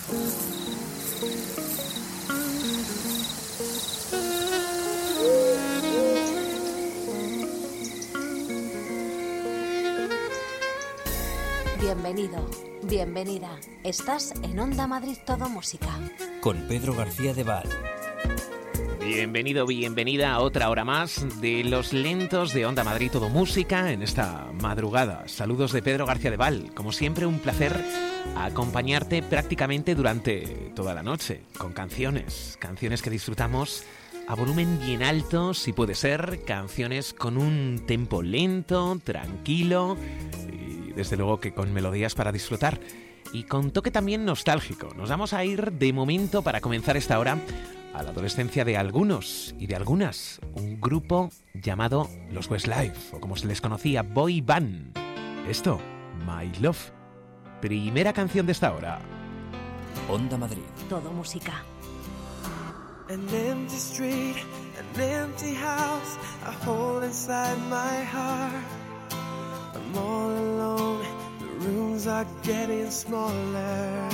Bienvenido, bienvenida. Estás en Onda Madrid Todo Música. Con Pedro García de Val. Bienvenido, bienvenida a otra hora más de los lentos de Onda Madrid Todo Música en esta madrugada. Saludos de Pedro García de Val. Como siempre, un placer acompañarte prácticamente durante toda la noche con canciones que disfrutamos a volumen bien alto, si puede ser, canciones con un tempo lento, tranquilo y desde luego que con melodías para disfrutar y con toque también nostálgico. Nos vamos a ir de momento para comenzar esta hora a la adolescencia de algunos y de algunas, un grupo llamado los Westlife, o como se les conocía, Boy Band. Esto, My Love. Primera canción de esta hora. Onda Madrid. Todo Música. An empty street, an empty house, a hole inside my heart. I'm all alone, the rooms are getting smaller.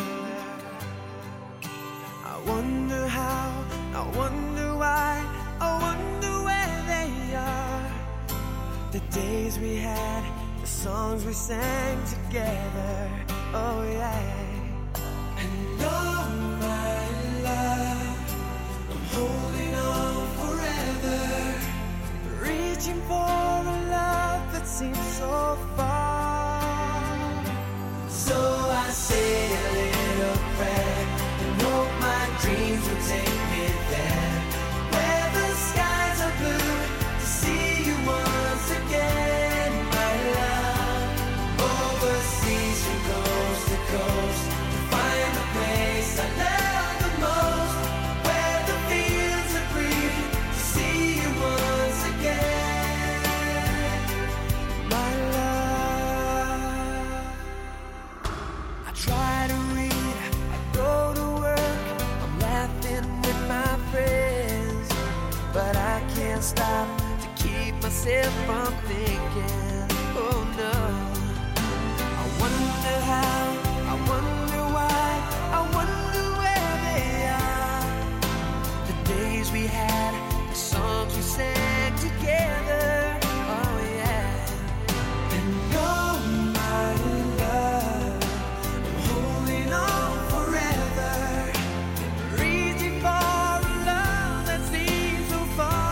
I wonder how, I wonder why, I wonder where they are. The days we had, the songs we sang together, oh yeah. And oh my love, holding on forever, reaching for a love that seems so far. So I say a little prayer and hope my dreams will take me there, where the skies are blue, to see you once again, my love. Overseas from coast to coast, to find the place I love the most, where the fields are green, to see you once again, my love. I try to read, I go to work, I'm laughing with my friends, but I can't stop to keep myself from thinking, oh no. I wonder how, I wonder why, I wonder where they are. The days we had, the songs we sang together, oh yeah. And oh my love, I'm holding on forever, reaching for a love that seems so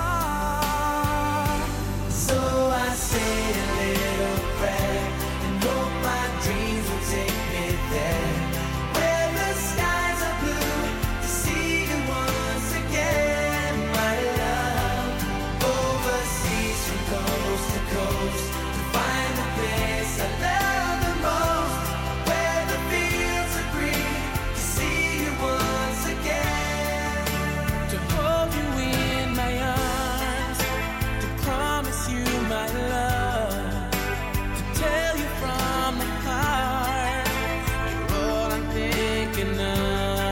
far. So I say a little prayer and hope my dreams will take me there, where the skies are blue, to see you once again, my love. Overseas from coast to coast, to find the place I love the most, where the fields are green, to see you once again, to hold you in my arms, to promise you my love, to tell you from the heart, you're all I'm thinking of.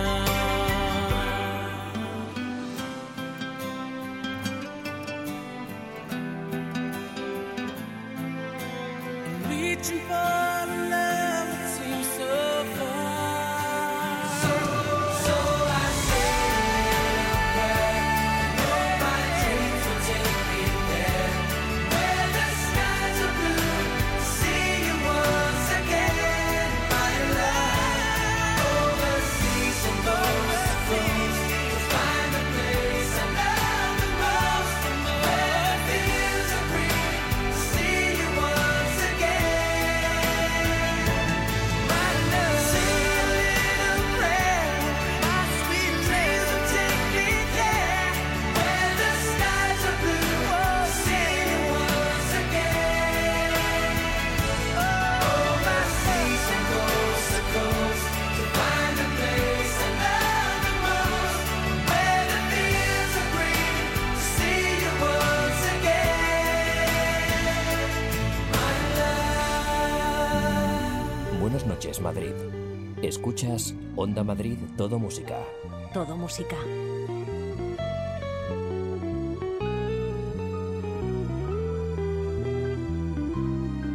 I'm reaching for a love that seems so far. So I say a prayer, hope my dreams will take me there, where the skies are blue, to see you once again, my love. Overseas and coast to coast, to find the place I love the most, where the fields are green, to see you once again, my love. Say a little prayer, my sweet dreams will take me there, where the skies are blue, to see you once again. Overseas and coast to coast, to find the place I love the most, where the fields are green, to see you once again, my love. Buenas noches, Madrid. Escuchas Onda Madrid Todo Música. Todo Música.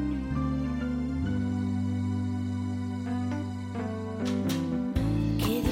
Qué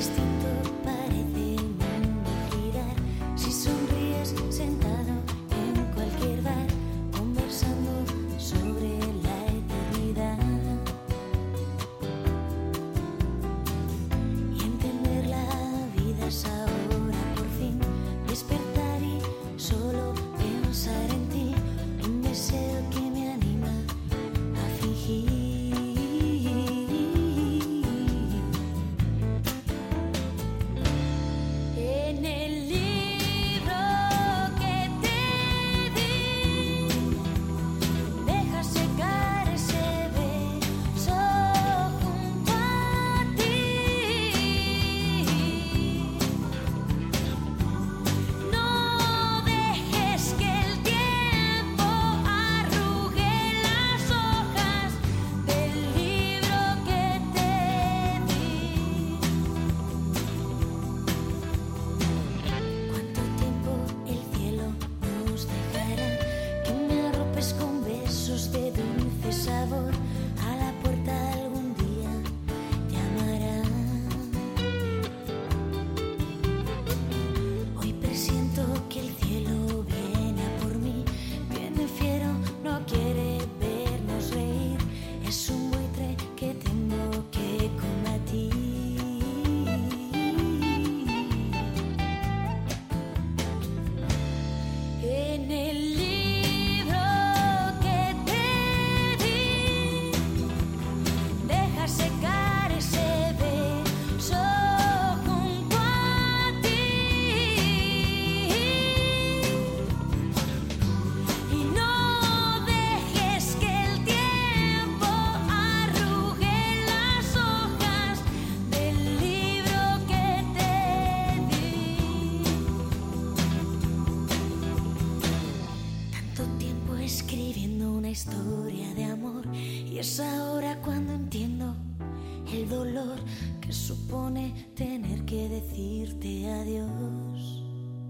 que supone tener que decirte adiós.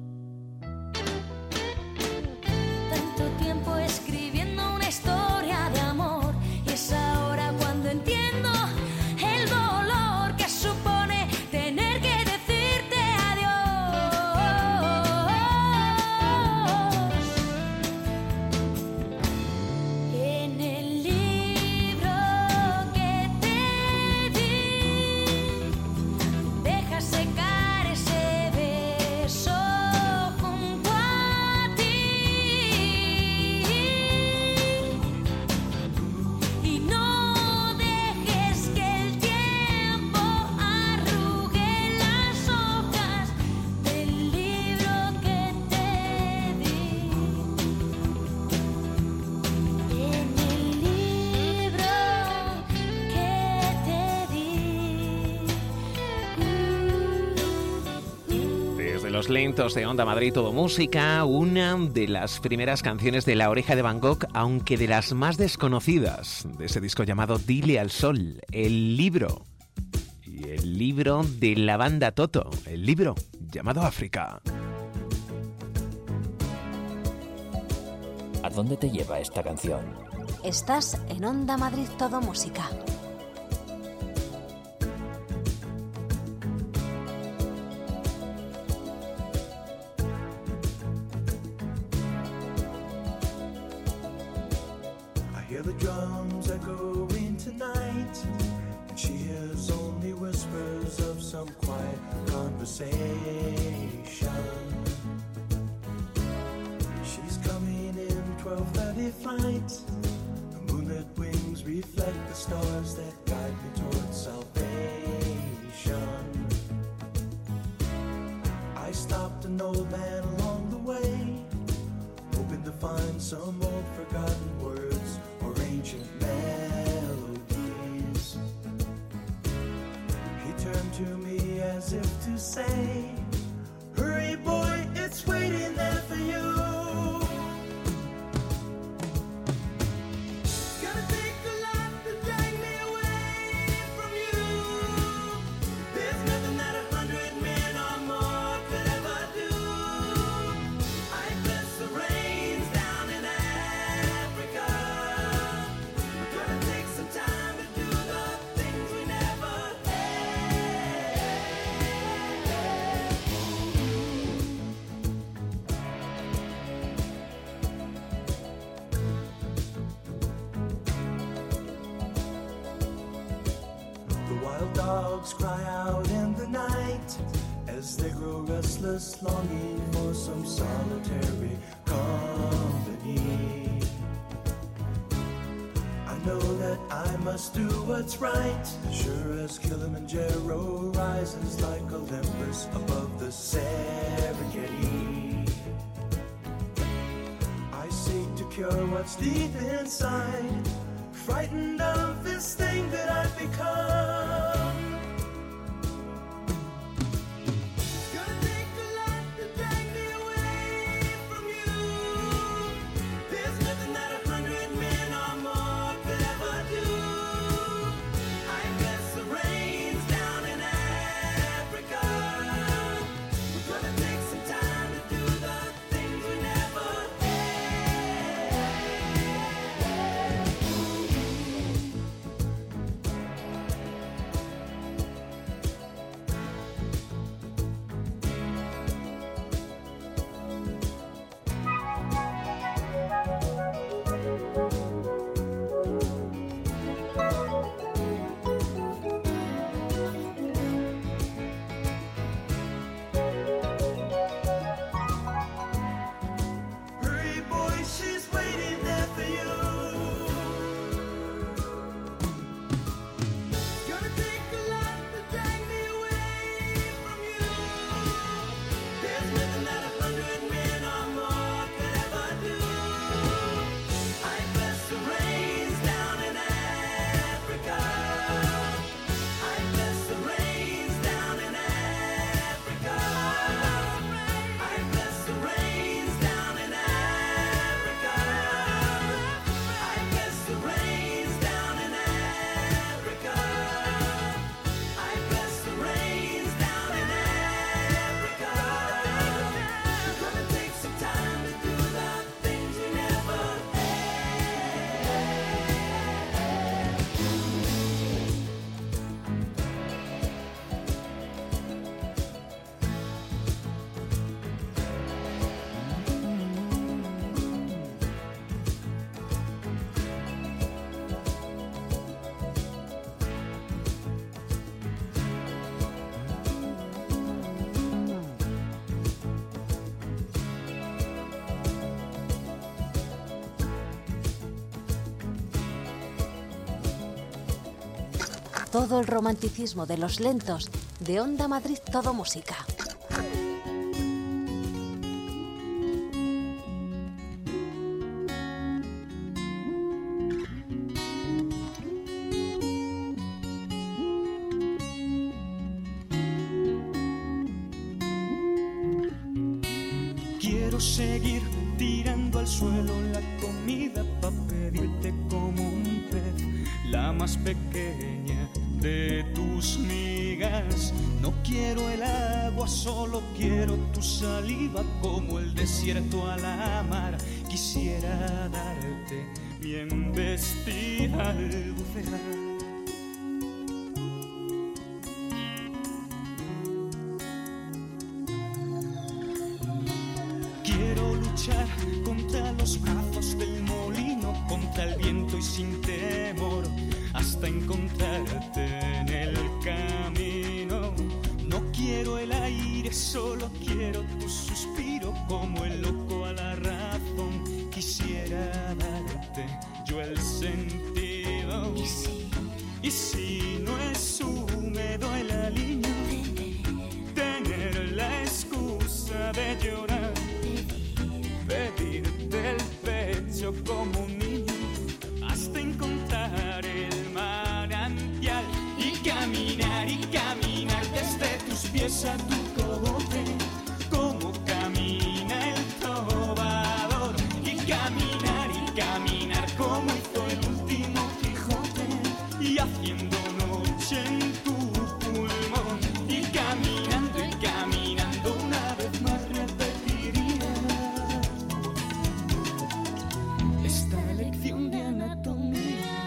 Tanto tiempo escribiendo una historia de amor y es ahora cuando entiendo el dolor que supone tener que decirte adiós. En el libro que te di, deja secar ese beso junto a ti y no dejes que el tiempo arrugue las hojas del libro que te di. En el libro que te di. Desde los lentos de Onda Madrid Todo Música, una de las primeras canciones de La Oreja de Van Gogh, aunque de las más desconocidas, de ese disco llamado Dile al Sol, el libro. Y el libro de la banda Toto, el libro llamado África. ¿A dónde te lleva esta canción? Estás en Onda Madrid Todo Música. I hear the drums echoing tonight, and she hears only whispers of some quiet conversation. She's coming in 12:30 flight. The moonlit wings reflect the stars that guide me towards salvation. I stopped an old man along the way, hoping to find some old forgotten words or ancient melodies. He turned to me as if to say, hurry boy, it's waiting there for you. It's gonna take a lot to drag me away from you. There's nothing that 100 men or more could ever do. I bless the rains down in Africa. We're gonna take some time to do the things we never had. The wild dogs cry out in the night as they grow restless, longing for some solitary company. I know that I must do what's right, sure as Kilimanjaro rises like Olympus above the Serengeti. I seek to cure what's deep inside, frightened of this thing that I've become. It's gonna take a lot to drag me away from you. There's nothing that 100 men or more could ever do. I bless the rains down in Africa. We're gonna take some time to do the things we never had. todo el romanticismo de los lentos de Onda Madrid Todo Música. Quiero seguir tirando al suelo la comida para pedirte como un pez la más pequeña de tus migas. No quiero el agua, solo quiero tu saliva como el desierto a la mar. Quisiera darte mi embestida al bucear. Quiero luchar contra los brazos del molino, contra el viento y sin temor, hasta encontrarte en el camino. No quiero el aire, solo quiero tu suspiro, como el loco a la razón. Quisiera darte yo el sentido. Y si no es húmedo el aliño, tener la excusa de llorar, pedirte el pecho como un niño hasta encontrar el manantial y caminar desde tus pies a tu cogote como camina el trovador y caminar como hizo el último Quijote y haciendo noche en tu pulmón y caminando una vez más repetiría esta lección de anatomía.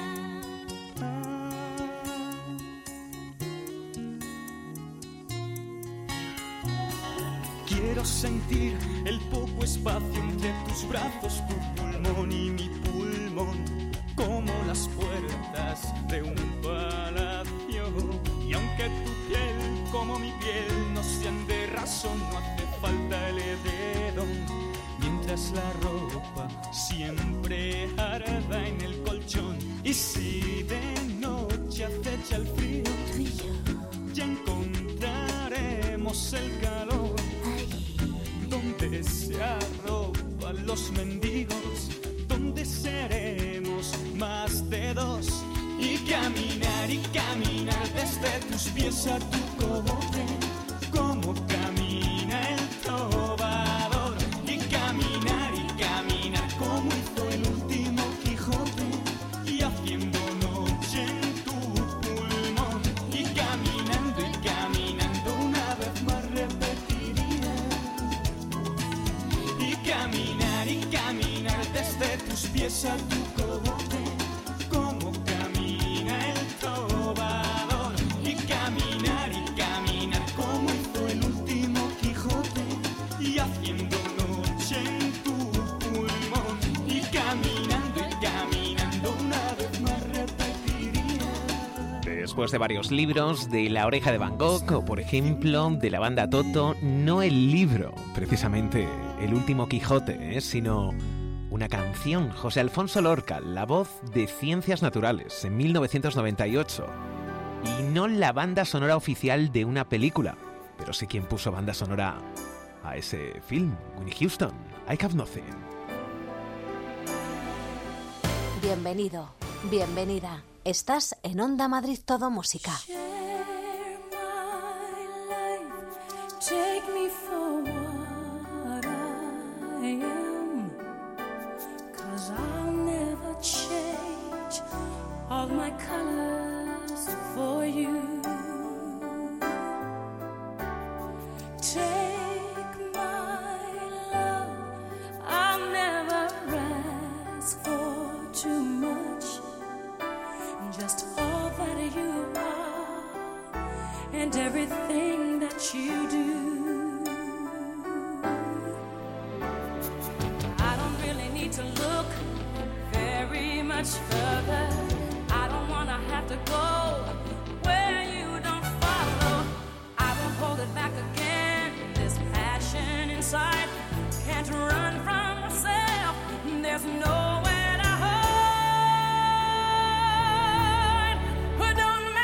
Quiero sentir el poco espacio entre tus brazos, tu pulmón y mi pulmón, como las puertas de un palacio. Y aunque tu piel como mi piel no sean de raso, no hace falta el edredón, mientras la ropa siempre arda en el colchón. Y si de noche acecha el frío, ya encontraremos el calor donde se arropan los mendigos, donde seremos más de dos y caminar desde tus pies a tu cogote como camina el trovador y caminar como hizo el último Quijote y haciendo noche en tu pulmón y caminando una vez más repetiría y caminar desde tus pies a tu cogote como camina el trovador y caminar como hizo el último Quijote y haciendo noche en tu pulmón y caminando una vez más repetiría. Después de varios libros, de La oreja de Van Gogh o, por ejemplo, de la banda Toto, no el libro, precisamente El último Quijote, sino una canción. José Alfonso Lorca, la voz de Ciencias Naturales, en 1998. Y no la banda sonora oficial de una película, pero sí quien puso banda sonora a ese film, Whitney Houston, I Have Nothing. Bienvenido, bienvenida. Estás en Onda Madrid Todo Música. Take me for what I am, 'cause I'll never change all my colors for you. Take my love, I'll never ask for too much, just all that you are and everything that you do. I don't really need to look very much further. I don't wanna have to go where you don't follow. I won't hold it back again. This passion inside can't run from myself. There's nowhere to hide. But don't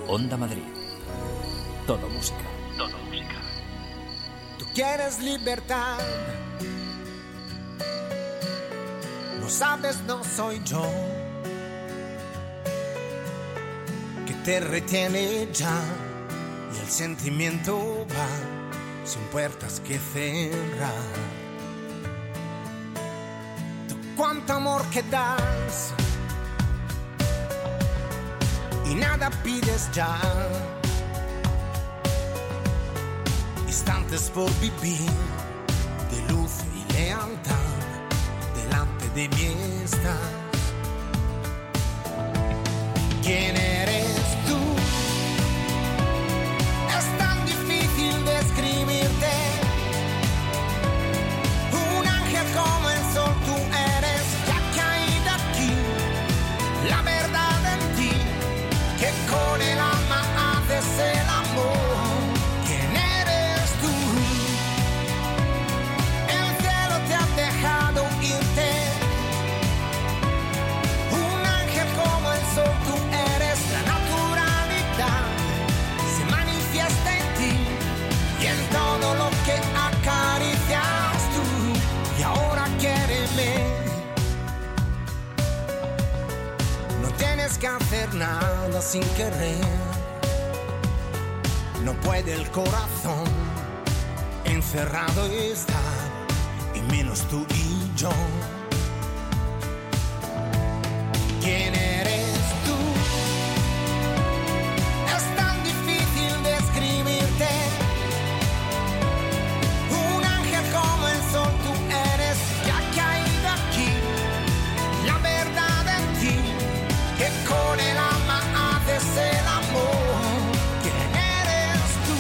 Onda Madrid. Todo música. Todo música. Tú quieres libertad. No sabes, no soy yo que te retiene ya. Y el sentimiento va sin puertas que cerrar. Tú cuánto amor que das y nada pides ya. Instantes por vivir de luz y lealtad delante de mí estás. ¿Quién eres tú? Es tan difícil describirte. Un ángel como el sol tú eres, que ha caído aquí. La verdad en ti, que con el alma haces el amor. ¿Quién eres tú? El cielo te ha dejado irte. Un ángel como el sol tú eres. La naturalidad se manifiesta en ti y en todo lo que acaricias tú. Y ahora quiéreme. No tienes que hacer nada sin querer. No puede el corazón encerrado estar, y menos tú y yo. ¿Quién eres tú? Es tan difícil describirte. Un ángel como el sol tú eres, que ha caído aquí. La verdad en ti, que con el alma haces el amor. ¿Quién eres tú?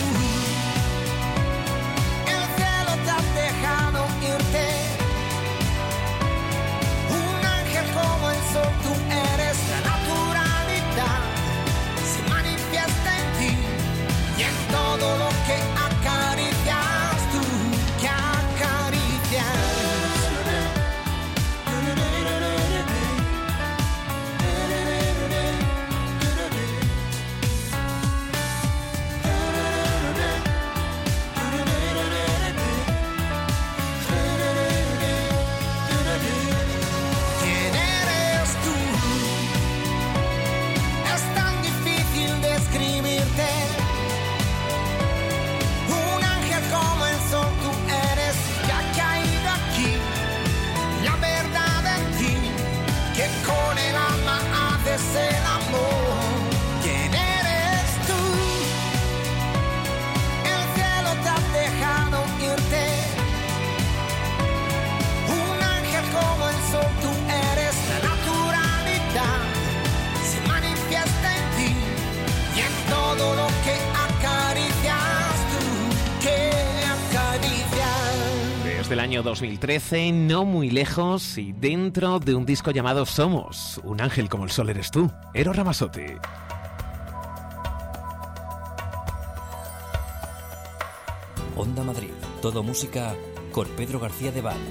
El cielo te ha dejado irte. Un ángel como el sol tú eres. La naturalidad se manifiesta en ti y en todo lo que acaricias tú, que acaricias. ¿Quién eres tú? Es tan difícil describirte. Un ángel como el sol tú eres, que ha caído aquí. La verdad en ti, que con el alma haces el amor. ¿Quién eres tú? El cielo te ha dejado irte. Un ángel como el sol tú eres. La naturalidad se manifiesta en ti y en todo lo que acaricias tú, que acaricias. Desde el año 2013, no muy lejos y dentro de un disco llamado Somos, un ángel como el sol eres tú, Eros Ramazzotti. Onda Madrid. Todo música con Pedro García de Val.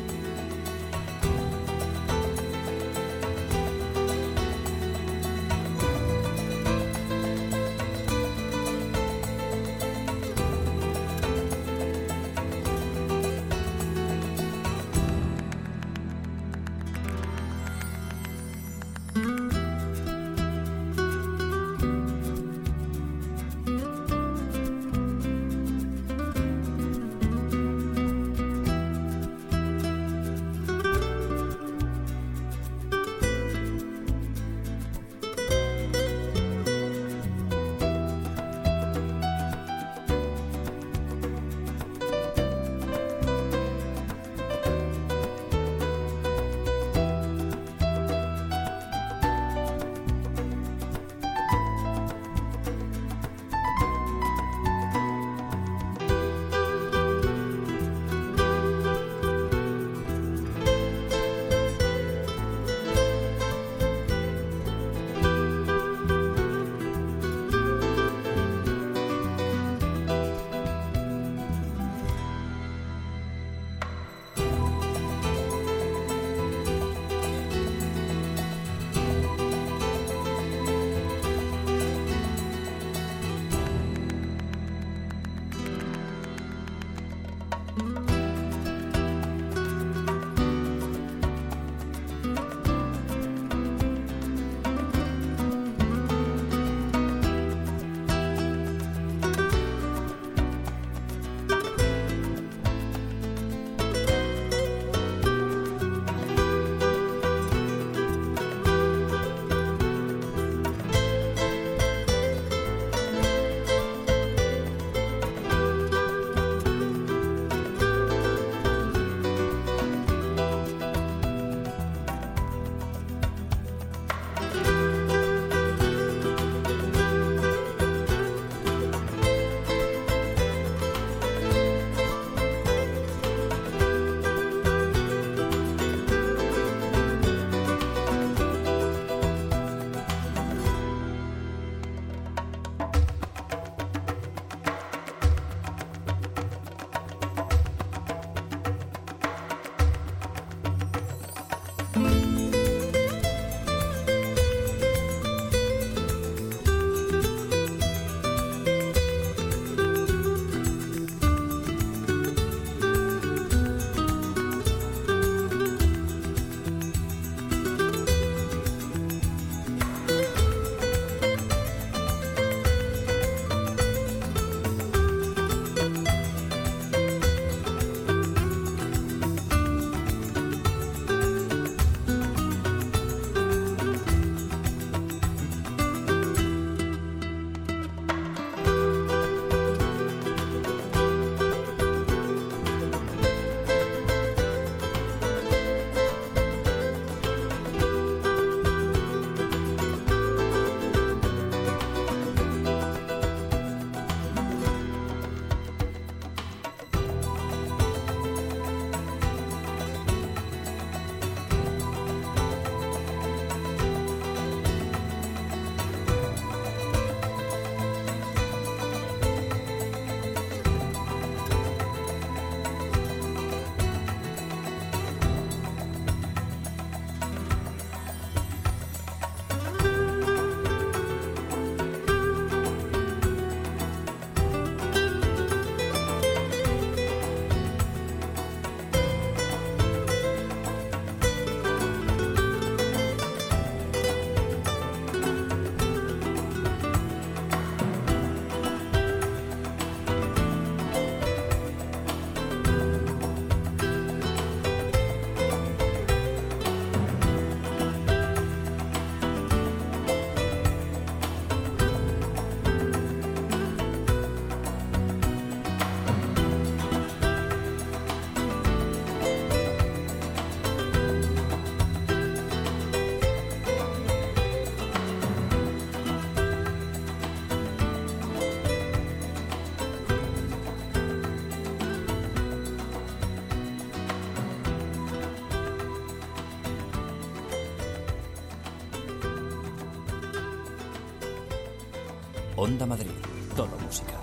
Onda Madrid, todo música.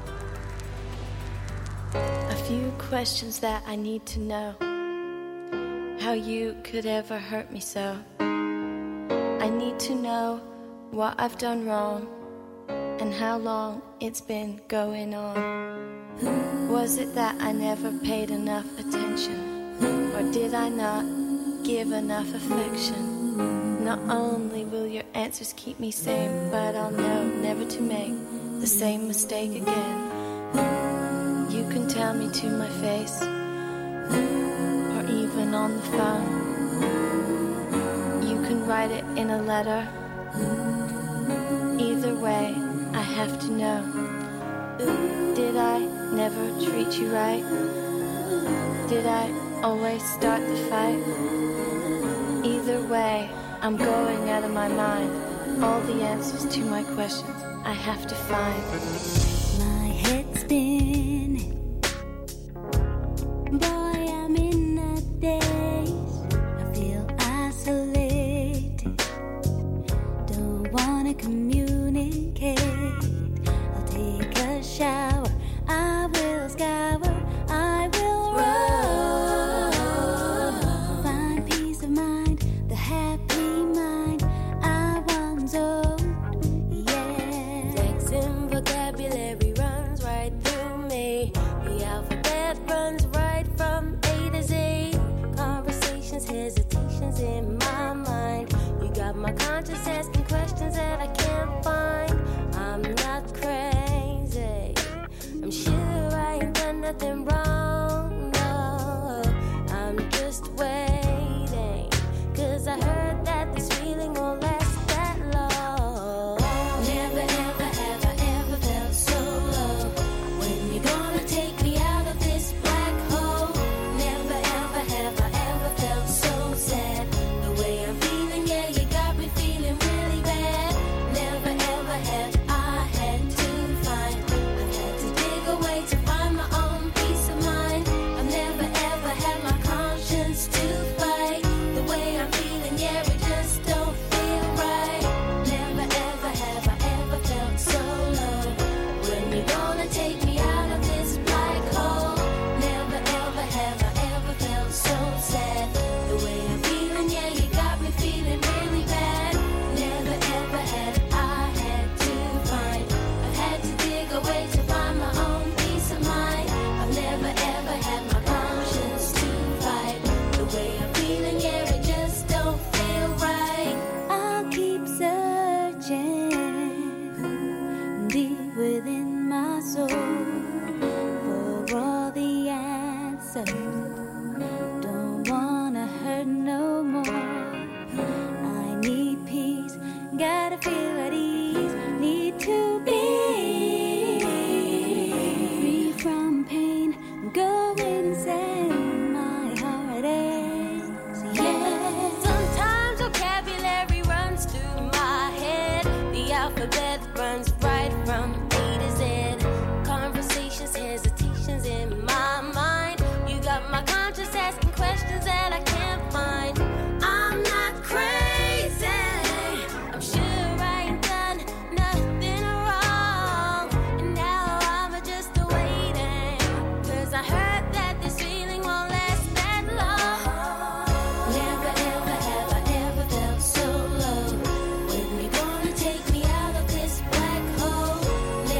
A few questions that I need to know. How you could ever hurt me so. I need to know what I've done wrong and how long it's been going on. Was it that I never paid enough attention? Or did I not give enough affection? Not only will your answers keep me sane, but I'll know never to make the same mistake again. You can tell me to my face, or even on the phone. You can write it in a letter. Either way, I have to know. Did I never treat you right? Did I always start the fight? Either way, I'm going out of my mind. All the answers to my questions I have to find. My head's spinning. Boy, I'm in a daze. I feel isolated. Don't wanna communicate. I'll take a shower. I will scour. I will run. Find peace of mind, the happy mind I once owned. Yeah. Sex and vocabulary runs right through me. The alphabet runs right from A to Z. Conversations, hesitations in my mind. You got my conscience asking questions that I can't find. I'm not crazy. I'm sure I ain't done nothing wrong. No, I'm just waiting. 'Cause I heard that this feeling won't last that long. Never, ever, ever, ever felt so low. When you gonna take me out of this black hole? Never, ever, ever, ever felt so sad. The way I'm feeling, yeah, you got me feeling really bad. Never, ever have I had to find. I've had to dig away to find my own peace of mind. I've never, ever had my conscience to fight. The way I'm feeling, yeah, it just don't feel right. Never, ever have I ever felt so low. When you gonna take me out of this black hole? Never, ever have I ever felt so sad. The way I'm feeling, yeah, you got me feeling really bad. Never, ever had I had to find. I've had to dig away to find my own peace of mind. I've never, ever had my conscience to fight. The way I'm feeling, yeah, it just don't feel right. I'll keep searching deep within my soul for all the answers. Don't wanna hurt no more. I need peace, gotta feel at ease. Need to be free from pain, go insane. My heart aches, yeah. Sometimes vocabulary runs through my head. The alphabet runs right from A to Z. Conversations, hesitations in my mind. You got my conscience asking questions that I can't find. I'm not crazy. I'm sure I ain't done nothing wrong. And now I'm just waiting. 'Cause I heard that this feeling won't last that long. Never, ever have I ever felt so low. When you gonna take me out of this black hole?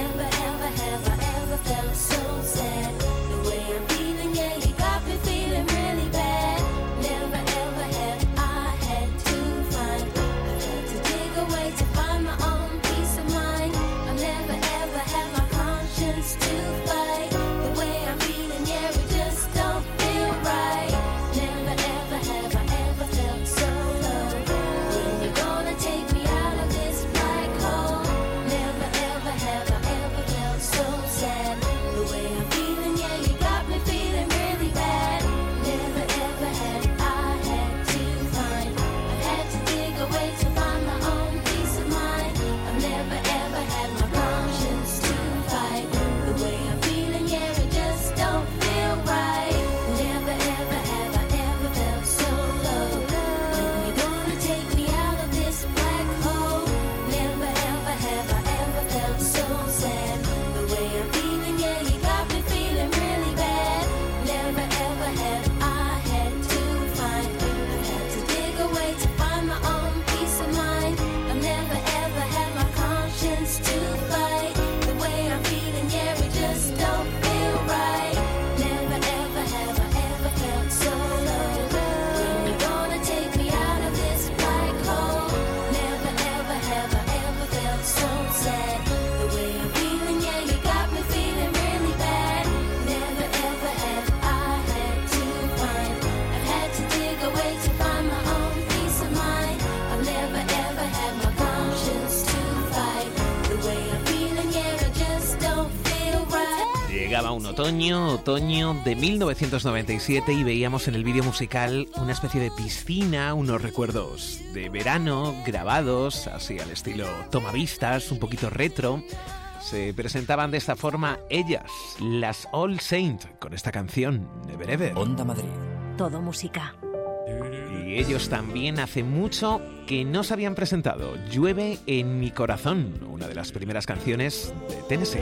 Llegaba un otoño de 1997 y veíamos en el vídeo musical una especie de piscina, unos recuerdos de verano grabados así al estilo tomavistas, un poquito retro. Se presentaban de esta forma ellas, las All Saint, con esta canción, Never Ever. Onda Madrid. Todo música. Y ellos también hace mucho que no se habían presentado. Llueve en mi corazón, una de las primeras canciones de Tennessee.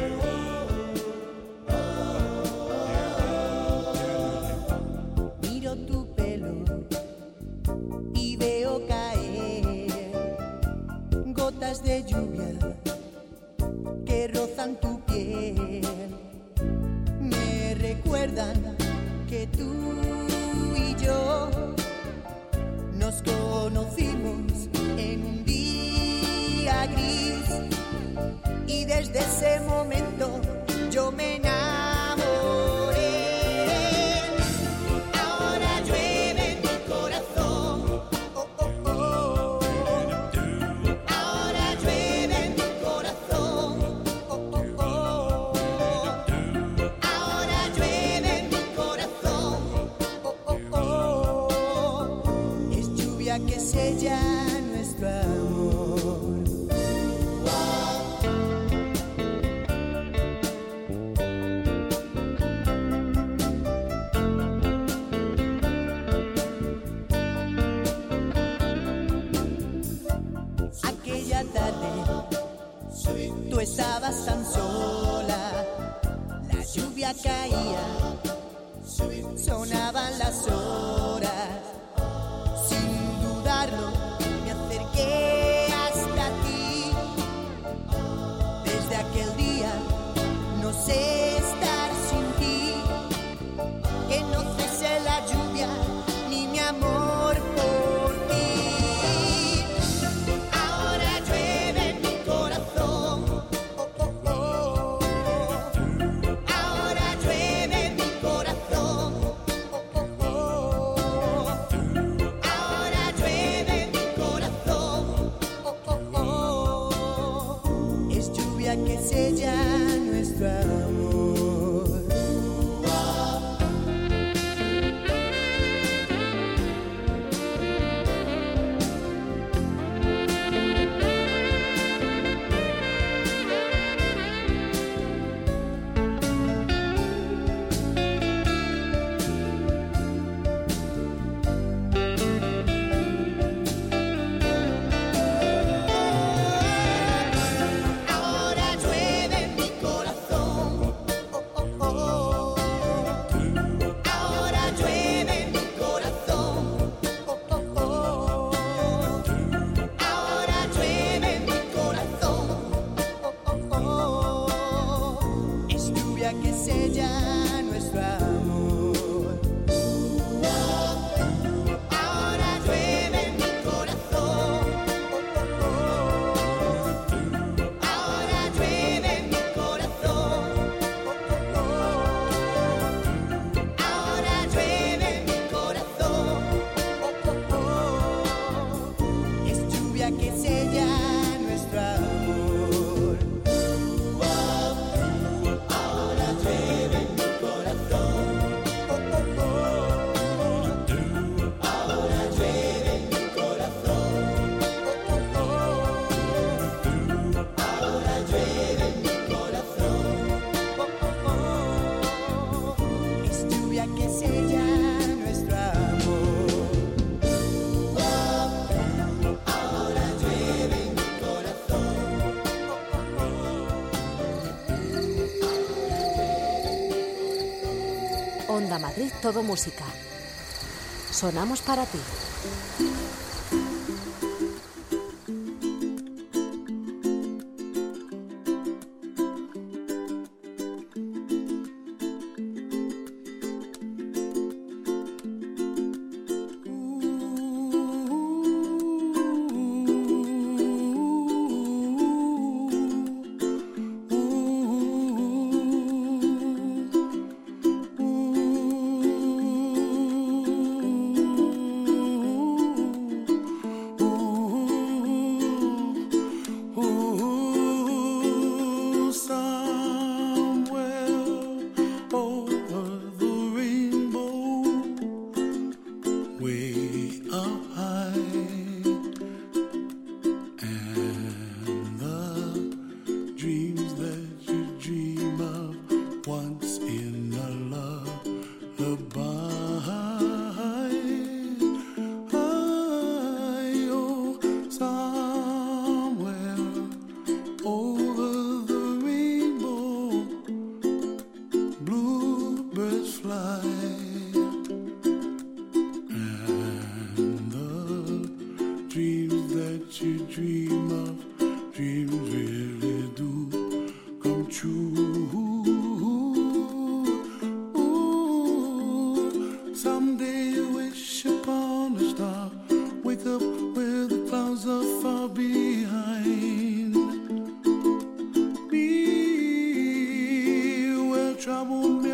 Miro tu pelo y veo caer gotas de lluvia que rozan tu piel. Me recuerdan que tú y yo nos conocimos en un día gris y desde ese momento yo me enamoré. Ahora llueve en mi corazón, oh, oh, oh. Ahora llueve en mi corazón, oh, oh, oh. Ahora llueve en mi corazón, oh, oh, oh. Es lluvia que sella nuestro amor. Aquella tarde tú estabas tan sola, la lluvia caía, sonaban las horas. Sin dudarlo me acerqué hasta ti. Desde aquel día no sé estar sin ti, que no cese la lluvia ni mi amor por ti. Ahora llueve en mi corazón, oh, oh, oh. Ahora llueve en mi corazón, oh, oh, oh. Ahora llueve en mi corazón, oh, oh, oh. Es lluvia que sella nuestro amor. Ahora llueve en mi corazón, oh, oh, oh. Ahora llueve en mi corazón, oh, oh, oh. Ahora llueve en mi corazón, oh, oh, oh. Es lluvia que sella nuestro amor. Ahora llueve en mi corazón, oh, oh, oh. Ahora llueve en mi corazón, oh, oh, oh. Ahora llueve en mi corazón, oh, oh, oh. Es lluvia que sella nuestro amor. Ahora llueve en mi corazón, oh, oh, oh. Ahora llueve en mi corazón, oh, oh, oh. Ahora llueve en mi corazón, oh, oh, oh. Es lluvia que sella nuestro amor. Ahora llueve en mi corazón, oh, oh, oh. Onda Madrid, todo música. Sonamos para ti.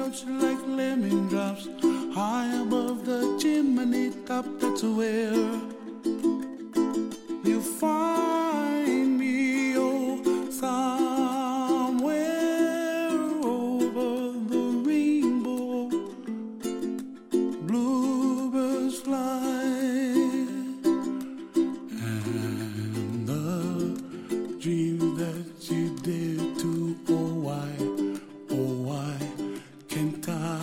melts like lemon drops high above the chimney top. That's where you find me, oh, somewhere over the rainbow. Bluebirds fly, and the dream that you did to, oh why can't I?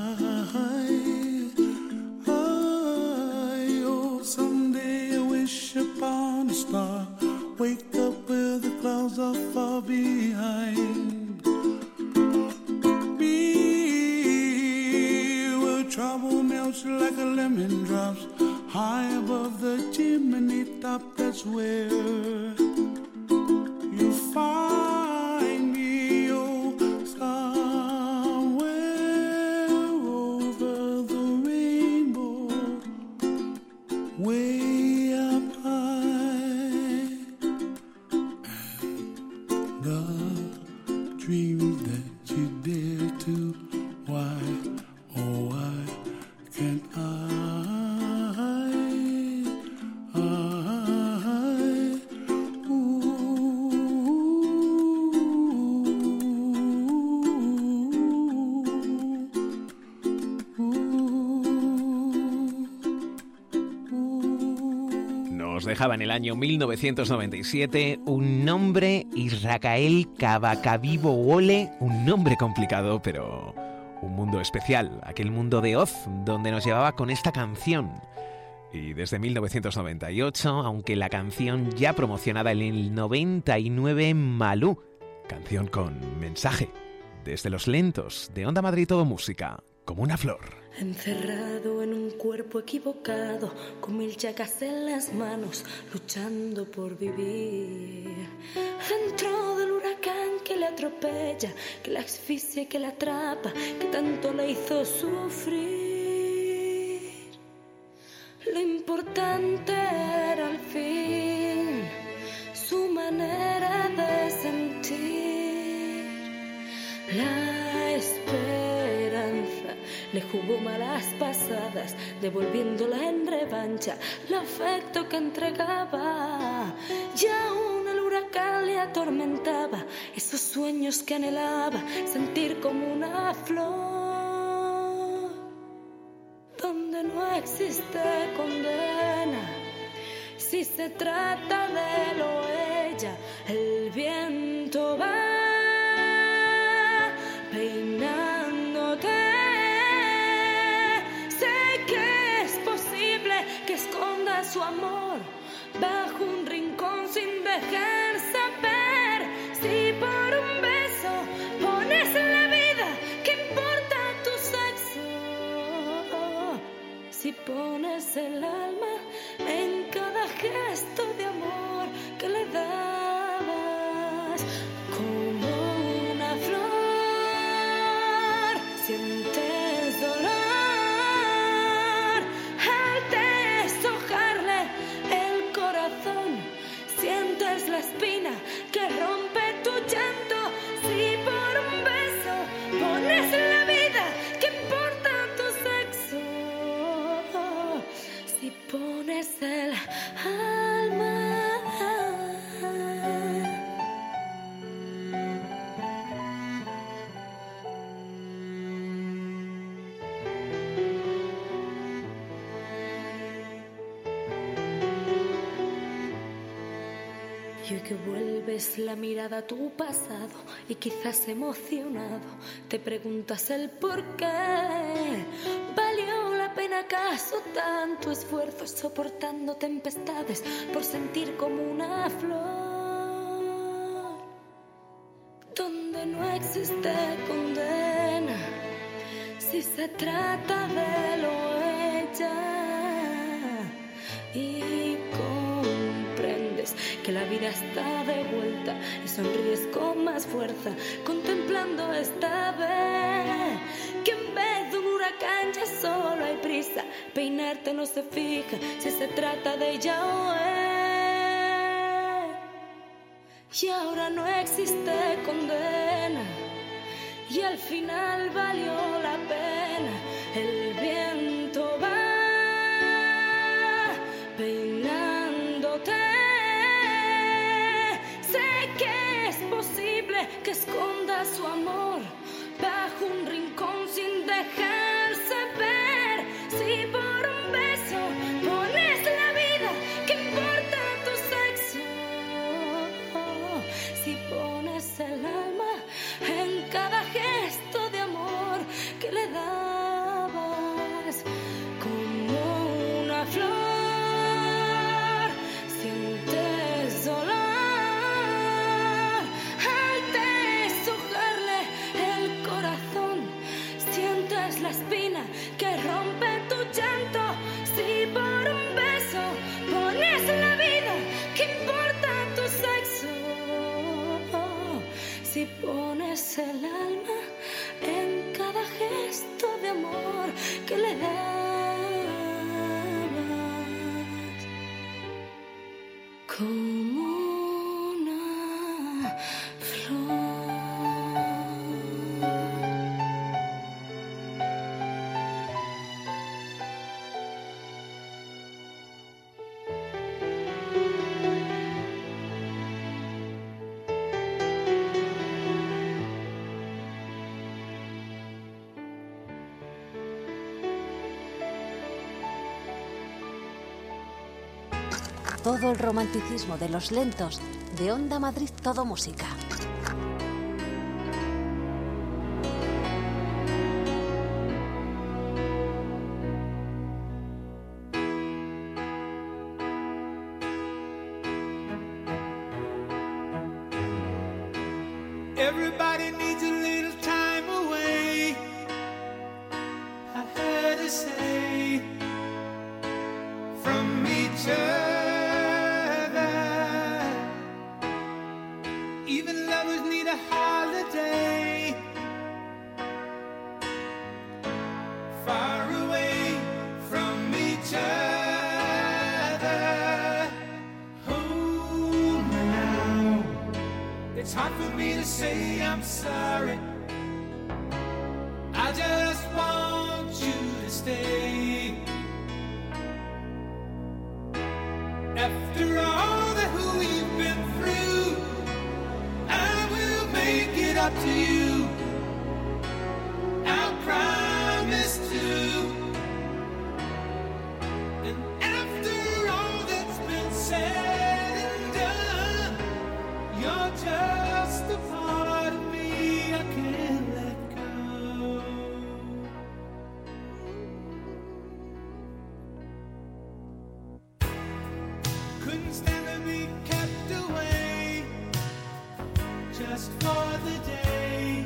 Oh, someday I wish upon a star, wake up where the clouds are far behind me, where trouble melts like a lemon drops high above the chimney top. That's where you find me, oh, somewhere over the rainbow, way up high. And the dreams that you dare to, why, oh, why can't I? Nos dejaba en el año 1997 un nombre, Israel Kabakabibo-Wole, un nombre complicado, pero un mundo especial, aquel mundo de Oz, donde nos llevaba con esta canción. Y desde 1998, aunque la canción ya promocionada en el 99, Malú, canción con mensaje, desde los lentos de Onda Madrid Todo Música, como una flor. Encerrado en un cuerpo equivocado, con 1000 llagas en las manos, luchando por vivir. Dentro del huracán que le atropella, que la asfixia y que la atrapa, que tanto le hizo sufrir. Lo importante era al fin su manera de sentir. La esperanza le jugó malas pasadas, devolviéndola en revancha el afecto que entregaba. Y aún el huracán le atormentaba esos sueños que anhelaba, sentir como una flor donde no existe condena. Si se trata de lo ella, el viento va peinándote. Que esconda su amor bajo un rincón sin dejar saber. Si por un beso pones la vida, ¿qué importa tu sexo? Si pones el alma en cada gesto de amor que le dabas, como una flor, sientes dolor. Sientes la espina que rompe tu llanto. Si por un beso pones la vida, ¿qué importa tu sexo? Si pones el alma. Y hoy que vuelves la mirada a tu pasado y quizás emocionado te preguntas el por qué. ¿Valió la pena acaso tanto esfuerzo soportando tempestades por sentir como una flor donde no existe condena? Si se trata de lo ella y comprendes que la vida está de vuelta y sonríes con más fuerza contemplando esta vez que en vez de un huracán ya solo hay prisa. Peinarte no se fija si se trata de ella o él. Y ahora no existe condena y al al final valió la pena. El viento va peinándote. Sé que es posible que esconda su amor bajo un rincón sin dejarse ver. Si por un beso pones la vida, ¿qué importa tu sexo? Si pones el alma en cada gesto de amor que le dabas, como una flor, sientes dolor al deshojarle el corazón, sientes la espina que rompe tu llanto. Si por un beso pones la vida, ¿qué importa tu sexo? Si pones el alma en cada gesto de amor que le dabas, como una flor. Todo el romanticismo de los lentos de Onda Madrid Todo Música. Everybody needs a little time away, I heard her say, from each other. Even lovers need a holiday, far away from each other. Hold me now, it's hard for me to say I'm sorry. I just want you to stay. After all that we've been through, I will make it up to you. I promise to. And after all that's been said and done, you're just a part of me I can't let go. Couldn't stand to be kept away just for the day.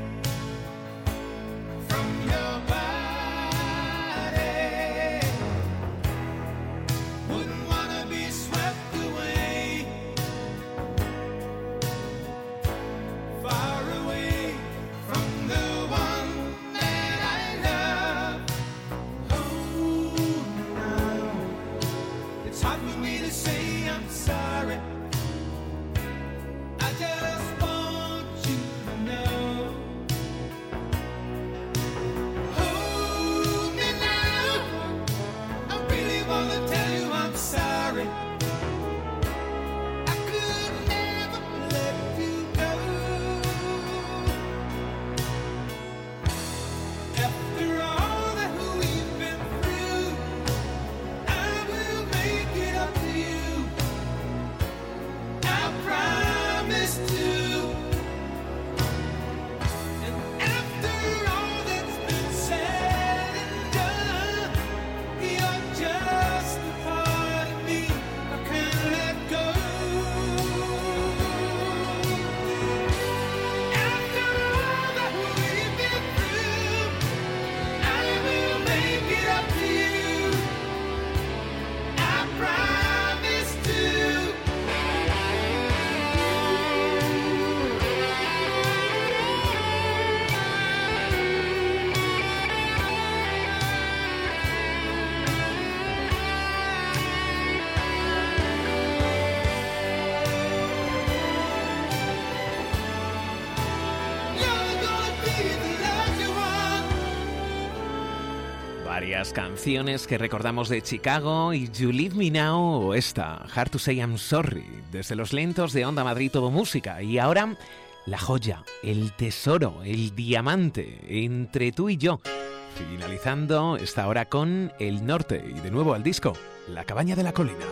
Varias canciones que recordamos de Chicago y You Leave Me Now o esta, Hard to Say I'm Sorry, desde los lentos de Onda Madrid Todo Música. Y ahora, la joya, el tesoro, el diamante, Entre tú y yo. Finalizando esta hora con El Norte y de nuevo al disco, La Cabaña de la Colina.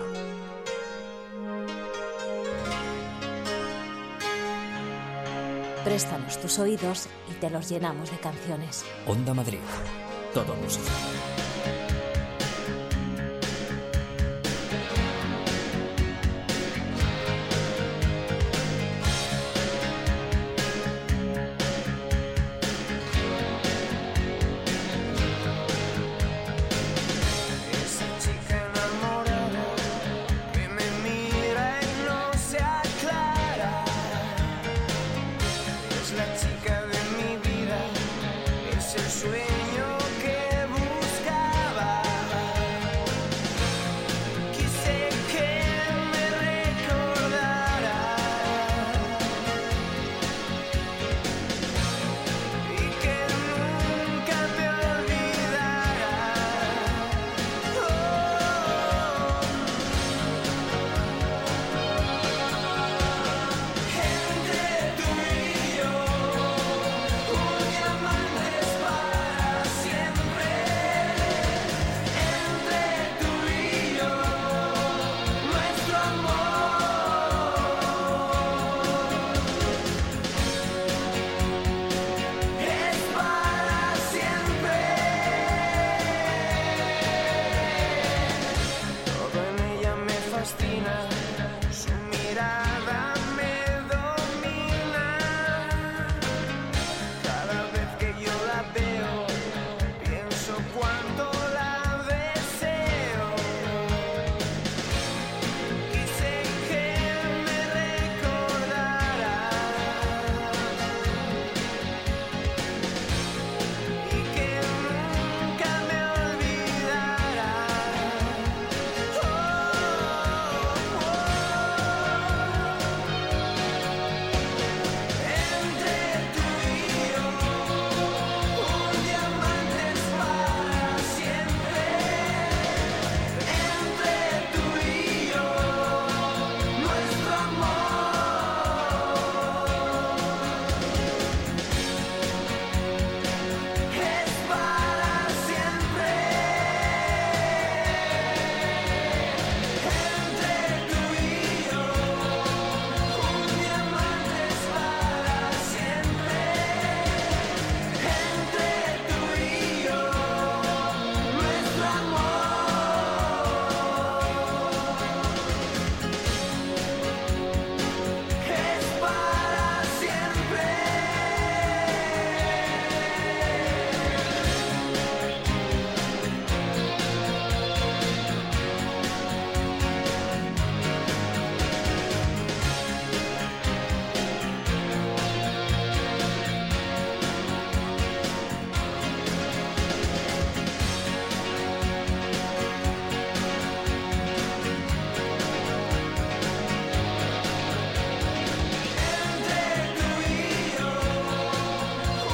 Préstanos tus oídos y te los llenamos de canciones. Onda Madrid, Todo Música.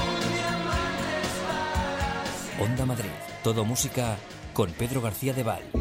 Onda Madrid, Todo Música con Pedro García de Val.